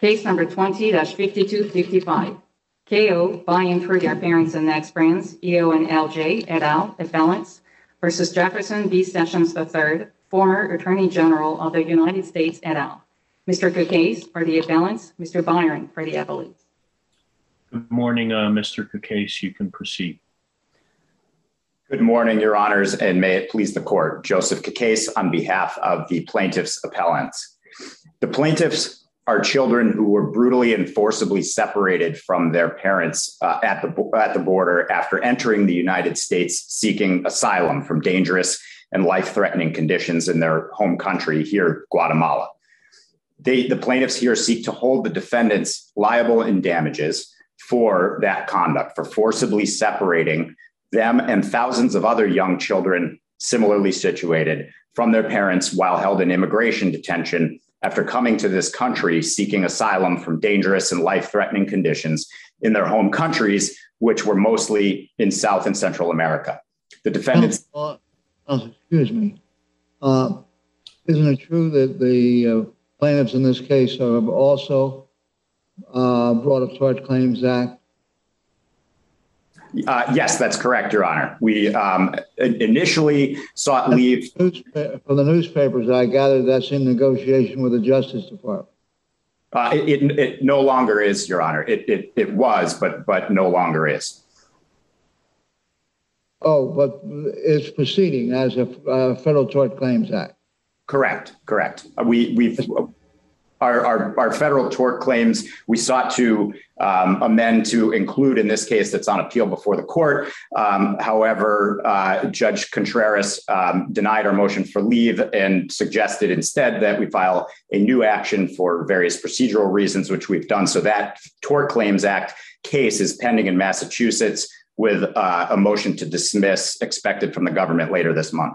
Case number 20-5255. KO buying for their parents and next brands, EO and LJ et al. Appellants versus Jefferson B. Sessions III, former Attorney General of the United States et al. Mr. Caucase for the appellants, Mr. Byron for the appellees. Good morning, Mr. Caucase. You can proceed. Good morning, Your Honors, and may it please the court. Joseph Caucase on behalf of the plaintiffs' appellants. The plaintiffs are children who were brutally and forcibly separated from their parents at the border after entering the United States seeking asylum from dangerous and life-threatening conditions in their home country here, Guatemala. The plaintiffs here seek to hold the defendants liable in damages for that conduct, for forcibly separating them and thousands of other young children similarly situated from their parents while held in immigration detention after coming to this country seeking asylum from dangerous and life-threatening conditions in their home countries, which were mostly in South and Central America. The defendants... Excuse me. Isn't it true that the plaintiffs in this case have also brought a Tort Claims Act? Yes, that's correct, Your Honor. We initially sought leave. From the newspapers, I gather that's in negotiation with the Justice Department. It no longer is, Your Honor. It was, but no longer is. Oh, but it's proceeding as a Federal Tort Claims Act. Correct. Our federal tort claims, we sought to amend to include in this case that's on appeal before the court. However, Judge Contreras denied our motion for leave and suggested instead that we file a new action for various procedural reasons, which we've done. So that Tort Claims Act case is pending in Massachusetts with a motion to dismiss expected from the government later this month.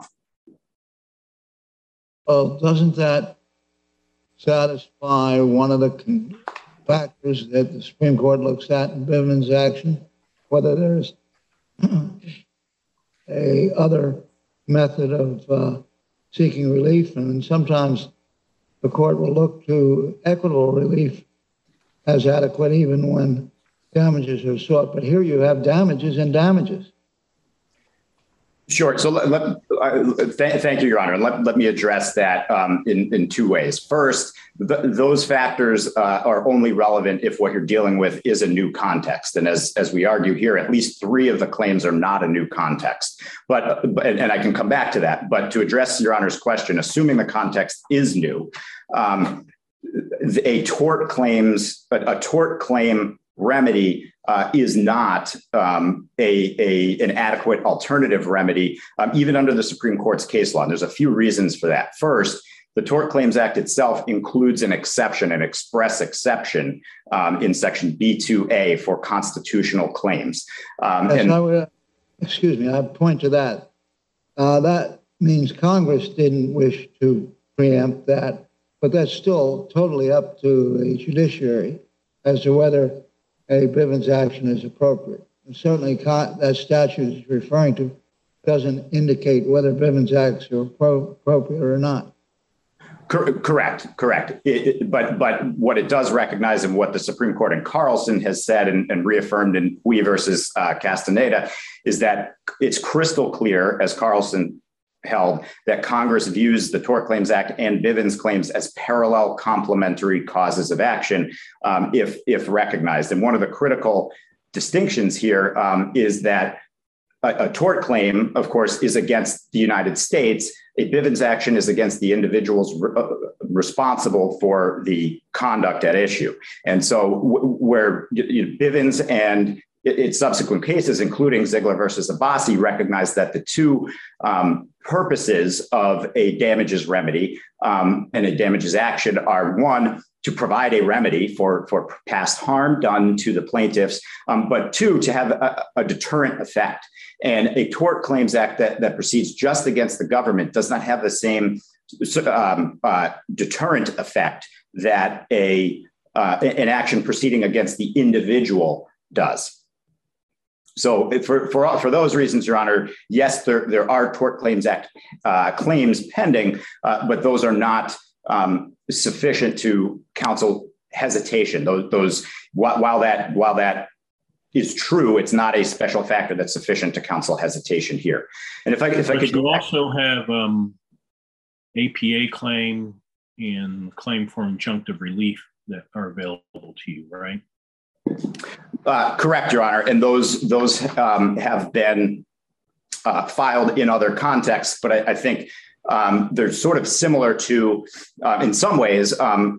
Well, doesn't that satisfy one of the factors that the Supreme Court looks at in Bivens' action, whether there's a other method of seeking relief? And sometimes the court will look to equitable relief as adequate even when damages are sought. But here you have damages and damages. Sure. So thank you, Your Honor. Let me address that in two ways. First, those factors are only relevant if what you're dealing with is a new context. And as we argue here, at least three of the claims are not a new context. And I can come back to that. But to address Your Honor's question, assuming the context is new, a tort claim remedy is not an adequate alternative remedy, even under the Supreme Court's case law. And there's a few reasons for that. First, the Tort Claims Act itself includes an exception, an express exception in Section B2A for constitutional claims. Excuse me, I point to that. That means Congress didn't wish to preempt that, but that's still totally up to the judiciary as to whether a Bivens action is appropriate. And certainly that statute is referring to doesn't indicate whether Bivens acts are appropriate or not. Correct. But what it does recognize and what the Supreme Court in Carlson has said and reaffirmed in Hui versus Castaneda is that it's crystal clear, as Carlson held, that Congress views the Tort Claims Act and Bivens claims as parallel complementary causes of action if recognized. And one of the critical distinctions here is that a tort claim, of course, is against the United States. A Bivens action is against the individuals responsible for the conduct at issue. And so where Bivens and its subsequent cases, including Ziegler versus Abbasi, recognize that the two purposes of a damages remedy and a damages action are, one, to provide a remedy for past harm done to the plaintiffs, but two, to have a deterrent effect. And a Tort Claims Act that proceeds just against the government does not have the same deterrent effect that an action proceeding against the individual does. So for those reasons, Your Honor, yes, there are Tort Claims Act claims pending, but those are not sufficient to counsel hesitation. While that is true, it's not a special factor that's sufficient to counsel hesitation here. And if I could, you also have APA claim and claim for injunctive relief that are available to you, right? Correct, Your Honor. And those have been filed in other contexts, but I think they're sort of similar to, in some ways,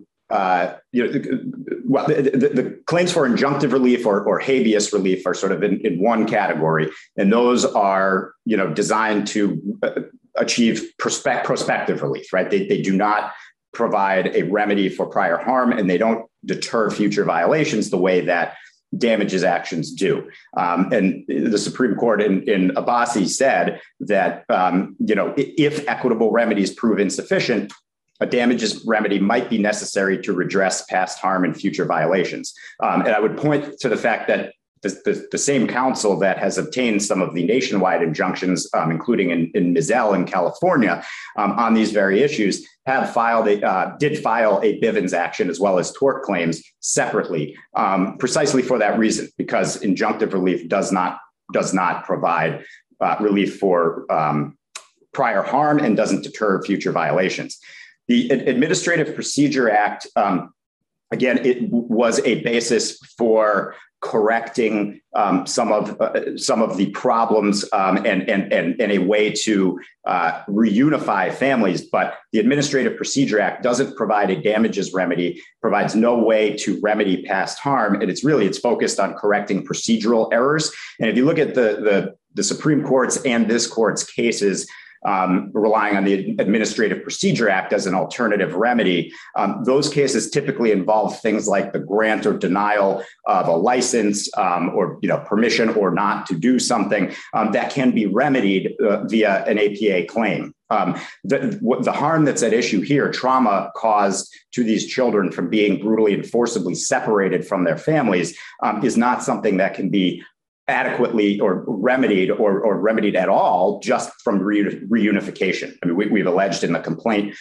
the claims for injunctive relief or habeas relief are sort of in one category, and those are designed to achieve prospective relief, right? They do not provide a remedy for prior harm, and they don't deter future violations the way that damages actions do. And the Supreme Court in Abbasi said that if equitable remedies prove insufficient, a damages remedy might be necessary to redress past harm and future violations. And I would point to the fact that the same counsel that has obtained some of the nationwide injunctions, including in Mizell in California, on these very issues, did file a Bivens action as well as tort claims separately, precisely for that reason, because injunctive relief does not provide relief for prior harm and doesn't deter future violations. The Administrative Procedure Act, again, it was a basis for correcting some of the problems and a way to reunify families. But the Administrative Procedure Act doesn't provide a damages remedy, provides no way to remedy past harm. And it's focused on correcting procedural errors. And if you look at the Supreme Court's and this court's cases, relying on the Administrative Procedure Act as an alternative remedy, those cases typically involve things like the grant or denial of a license or permission or not to do something that can be remedied via an APA claim. The harm that's at issue here, trauma caused to these children from being brutally and forcibly separated from their families, is not something that can be adequately or remedied at all just from reunification. I mean, we've alleged in the complaint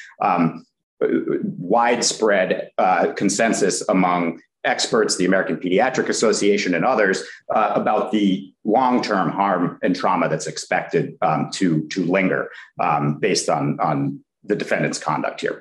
widespread consensus among experts, the American Pediatric Association and others, about the long-term harm and trauma that's expected to linger based on the defendant's conduct here.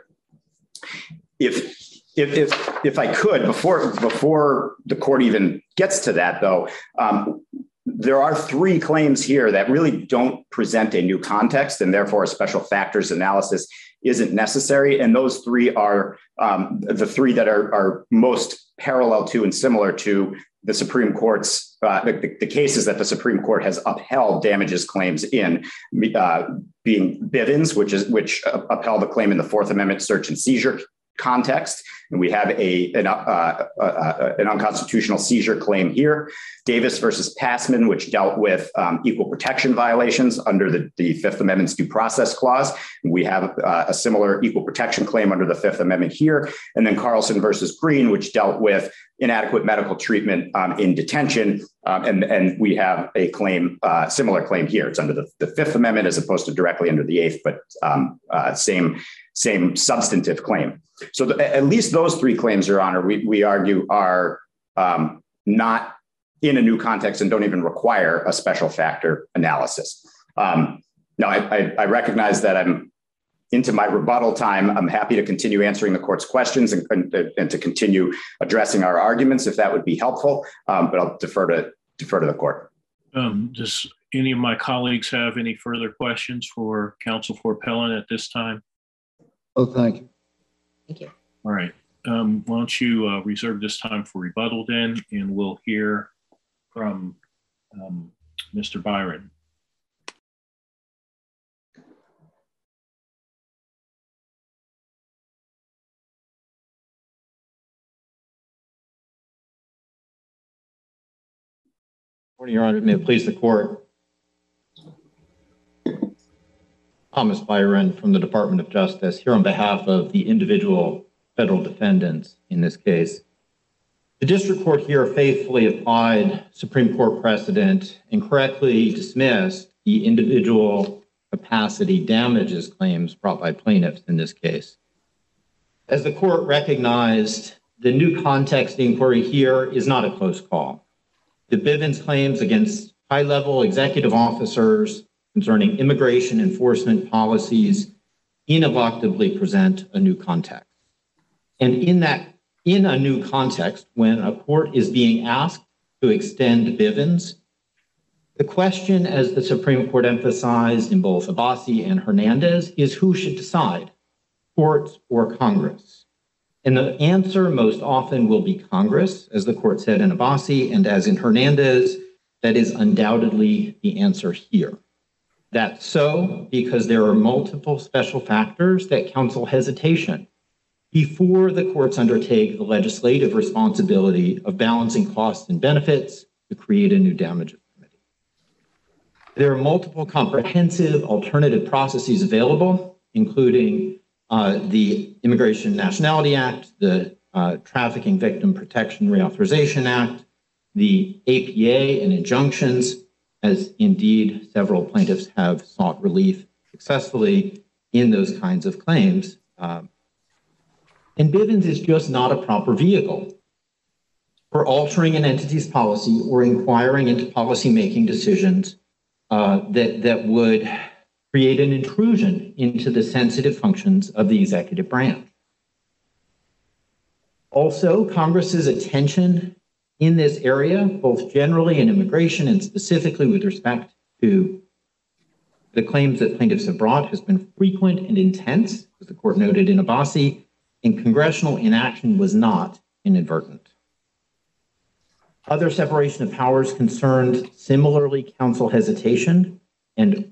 If I could, before the court even gets to that, though, there are three claims here that really don't present a new context, and therefore a special factors analysis isn't necessary. And those three are the three that are most parallel to and similar to the Supreme Court's the cases that the Supreme Court has upheld damages claims in, being Bivens, which upheld a claim in the Fourth Amendment search and seizure context, and we have an unconstitutional seizure claim here. Davis versus Passman, which dealt with equal protection violations under the Fifth Amendment's due process clause. We have a similar equal protection claim under the Fifth Amendment here. And then Carlson versus Green, which dealt with inadequate medical treatment in detention. And we have a claim, similar claim here. It's under the Fifth Amendment as opposed to directly under the Eighth, but same substantive claim. So at least those three claims, Your Honor, we argue are not in a new context and don't even require a special factor analysis. Now, I recognize that I'm into my rebuttal time. I'm happy to continue answering the court's questions and to continue addressing our arguments if that would be helpful, but I'll defer to the court. Does any of my colleagues have any further questions for counsel for appellant at this time? Oh, thank you. Thank you. All right. Why don't you reserve this time for rebuttal then, and we'll hear from Mr. Byron. Morning, Your Honor. May it please the court. Thomas Byron from the Department of Justice, here on behalf of the individual federal defendants in this case. The district court here faithfully applied Supreme Court precedent and correctly dismissed the individual capacity damages claims brought by plaintiffs in this case. As the court recognized the new context inquiry here is not a close call. The Bivens claims against high-level executive officers concerning immigration enforcement policies ineluctably present a new context. And in a new context, when a court is being asked to extend Bivens, the question, as the Supreme Court emphasized in both Abbasi and Hernandez, is who should decide, courts or Congress? And the answer most often will be Congress, as the court said in Abbasi, and as in Hernandez, that is undoubtedly the answer here. That's so because there are multiple special factors that counsel hesitation before the courts undertake the legislative responsibility of balancing costs and benefits to create a new damages remedy. There are multiple comprehensive alternative processes available, including the Immigration and Nationality Act, the Trafficking Victim Protection Reauthorization Act, the APA and injunctions, as indeed several plaintiffs have sought relief successfully in those kinds of claims. And Bivens is just not a proper vehicle for altering an entity's policy or inquiring into policymaking decisions that would create an intrusion into the sensitive functions of the executive branch. Also, Congress's attention in this area, both generally in immigration and specifically with respect to the claims that plaintiffs have brought, has been frequent and intense, as the court noted in Abbasi, and congressional inaction was not inadvertent. Other separation of powers concerns similarly counsel hesitation and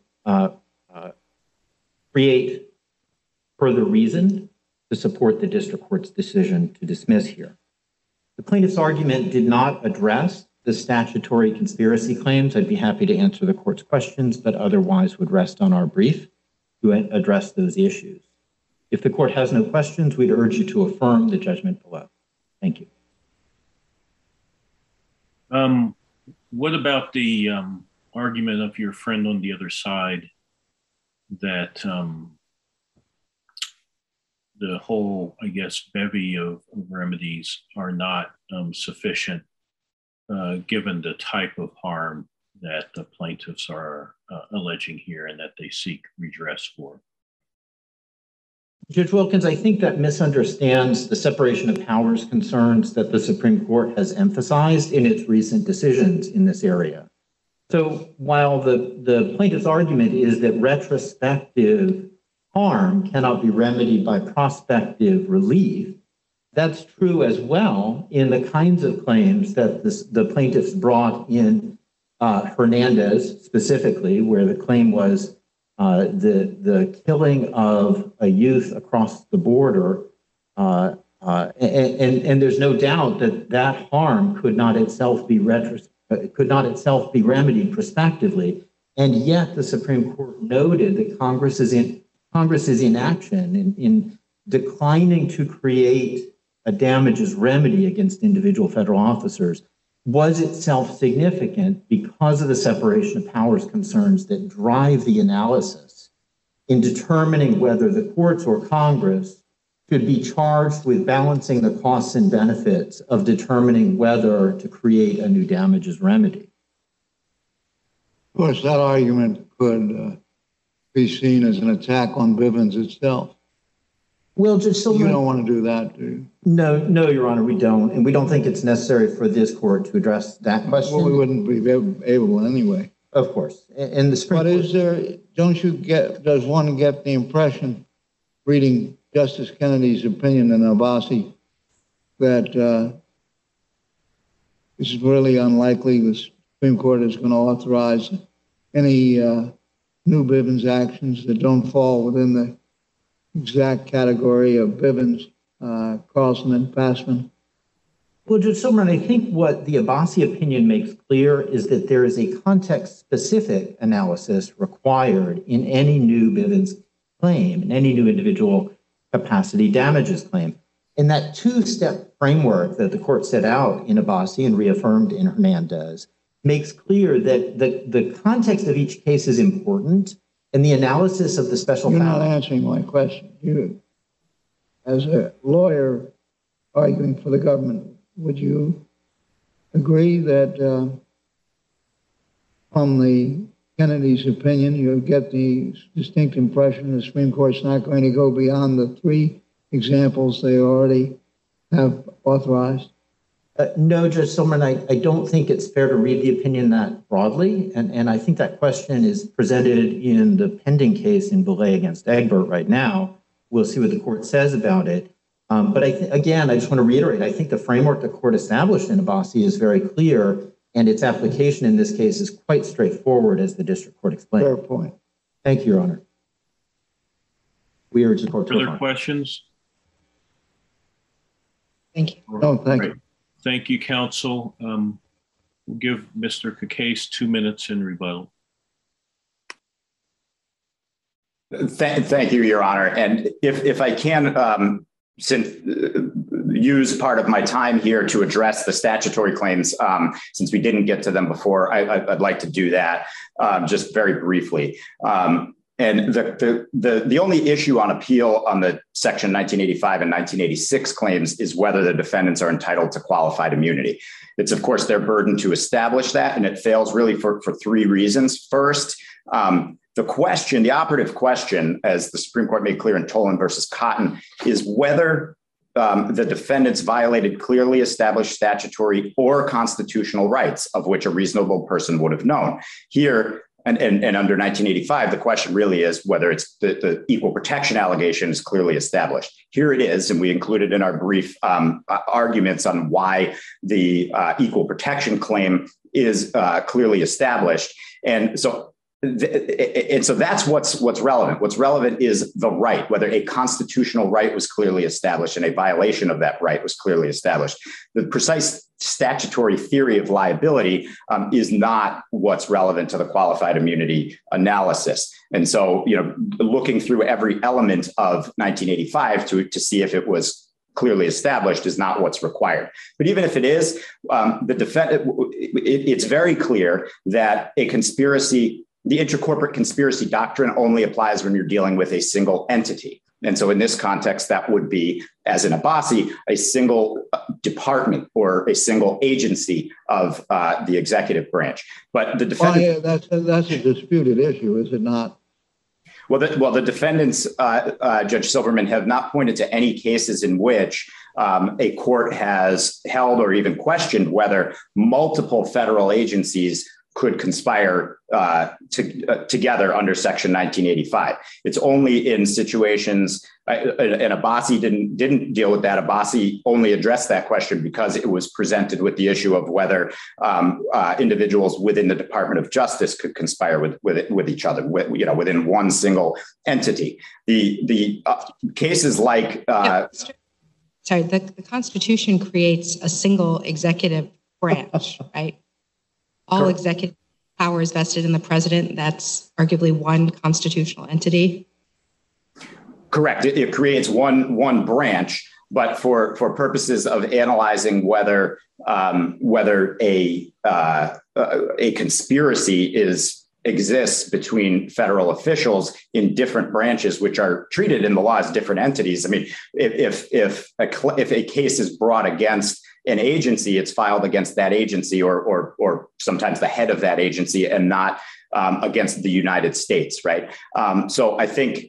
create further reason to support the district court's decision to dismiss here. The plaintiff's argument did not address the statutory conspiracy claims. I'd be happy to answer the court's questions, but otherwise would rest on our brief to address those issues. If the court has no questions, we'd urge you to affirm the judgment below. Thank you. What about the argument of your friend on the other side that the whole, I guess, bevy of remedies are not sufficient given the type of harm that the plaintiffs are alleging here and that they seek redress for? Judge Wilkins, I think that misunderstands the separation of powers concerns that the Supreme Court has emphasized in its recent decisions in this area. So while the plaintiff's argument is that retrospective harm cannot be remedied by prospective relief, that's true as well in the kinds of claims that the plaintiffs brought in Hernandez specifically, where the claim was the killing of a youth across the border. And there's no doubt that that harm could not itself be remedied prospectively. And yet the Supreme Court noted that Congress's inaction in declining to create a damages remedy against individual federal officers was itself significant because of the separation of powers concerns that drive the analysis in determining whether the courts or Congress should be charged with balancing the costs and benefits of determining whether to create a new damages remedy. Of course, that argument could be seen as an attack on Bivens itself. Well, Judge Silverman, you don't want to do that, do you? No, Your Honor, we don't. And we don't think it's necessary for this court to address that question. Well, we wouldn't be able anyway. Of course. And the Supreme Court... But is there, does one get the impression, reading Justice Kennedy's opinion in Abbasi, that it's really unlikely the Supreme Court is going to authorize any new Bivens actions that don't fall within the exact category of Bivens, Carlson, and Passman? Well, Judge Silverman, I think what the Abbasi opinion makes clear is that there is a context-specific analysis required in any new Bivens claim, in any new individual capacity damages claim. And that two-step framework that the court set out in Abbasi and reaffirmed in Hernandez makes clear that the context of each case is important, and the analysis of the special... You're not answering my question. You, as a lawyer arguing for the government. Would you agree that from the Kennedy's opinion, you get the distinct impression the Supreme Court's not going to go beyond the 3 examples they already have authorized? No, Judge Silverman, I don't think it's fair to read the opinion that broadly. And I think that question is presented in the pending case in Belay against Egbert right now. We'll see what the court says about it. But again, I just want to reiterate, I think the framework the court established in Abbasi is very clear, and its application in this case is quite straightforward, as the district court explained. Fair point. Thank you, Your Honor. We urge the court to Further affirm. questions? Thank you. No, thank you. Thank you, counsel. We'll give Mr. Cacase 2 minutes in rebuttal. Thank you, Your Honor. And if I can use part of my time here to address the statutory claims, since we didn't get to them before, I'd like to do that just very briefly. And the only issue on appeal on the Section 1985 and 1986 claims is whether the defendants are entitled to qualified immunity. It's, of course, their burden to establish that, and it fails really for 3 reasons. First, the operative question, as the Supreme Court made clear in Tolan versus Cotton, is whether the defendants violated clearly established statutory or constitutional rights of which a reasonable person would have known. Here, and under 1985, the question really is whether it's the equal protection allegation is clearly established. Here it is, and we included in our brief arguments on why the equal protection claim is clearly established. And so that's what's relevant. What's relevant is the right, whether a constitutional right was clearly established and a violation of that right was clearly established. The precise statutory theory of liability is not what's relevant to the qualified immunity analysis. And so, looking through every element of 1985 to see if it was clearly established is not what's required. But even if it is, it's very clear that the intercorporate conspiracy doctrine only applies when you're dealing with a single entity. And so in this context, that would be, as in Abbasi, a single department or a single agency of the executive branch. But the defendant, that's a disputed issue, is it not? Well, the defendants, Judge Silverman, have not pointed to any cases in which a court has held or even questioned whether multiple federal agencies could conspire together under Section 1985. It's only in situations, and Abbasi didn't deal with that. Abbasi only addressed that question because it was presented with the issue of whether individuals within the Department of Justice could conspire with each other, within one single entity. The cases like the Constitution creates a single executive branch, right? All executive powers vested in the president. That's arguably one constitutional entity. Correct. It creates one branch, but for purposes of analyzing whether a conspiracy exists between federal officials in different branches, which are treated in the law as different entities. I mean, if a case is brought against an agency, it's filed against that agency or sometimes the head of that agency and not against the United States, right? So I think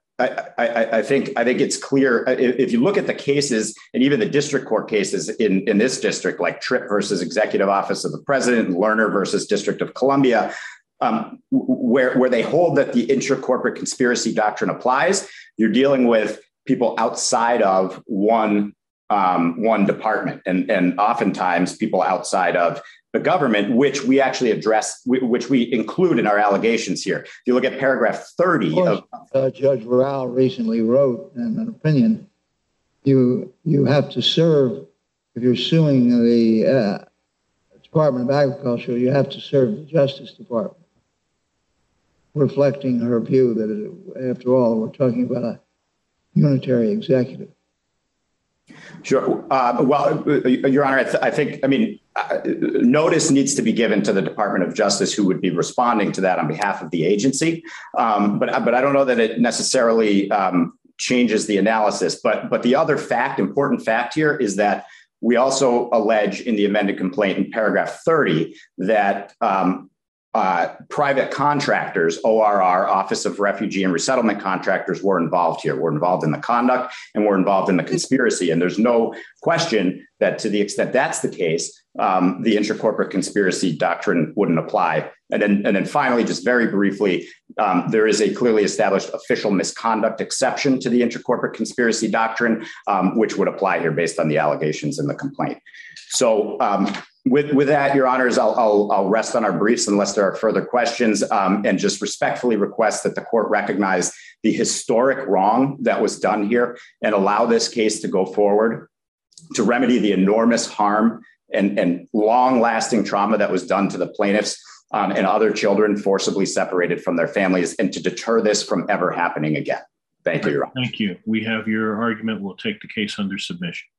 it's clear if you look at the cases and even the district court cases in this district, like Tripp versus Executive Office of the President, and Lerner versus District of Columbia, where they hold that the intracorporate conspiracy doctrine applies, you're dealing with people outside of one department, and oftentimes people outside of the government, which we actually address, which we include in our allegations here. If you look at paragraph 30 of Judge Varel recently wrote in an opinion, you have to serve, if you're suing the Department of Agriculture, you have to serve the Justice Department, reflecting her view that, after all, we're talking about a unitary executive. Sure. Well, Your Honor, notice needs to be given to the Department of Justice, who would be responding to that on behalf of the agency. But I don't know that it necessarily changes the analysis. But the other important fact here is that we also allege in the amended complaint in paragraph 30 that private contractors, ORR, Office of Refugee and Resettlement Contractors, were involved here. Were involved in the conduct and were involved in the conspiracy. And there's no question that to the extent that's the case, the intracorporate conspiracy doctrine wouldn't apply. And then finally, just very briefly, there is a clearly established official misconduct exception to the intracorporate conspiracy doctrine, which would apply here based on the allegations in the complaint. So with that, Your Honors, I'll rest on our briefs unless there are further questions, and just respectfully request that the court recognize the historic wrong that was done here and allow this case to go forward to remedy the enormous harm and long-lasting trauma that was done to the plaintiffs and other children forcibly separated from their families, and to deter this from ever happening again. Thank you, Your Honor. Thank you. We have your argument. We'll take the case under submission.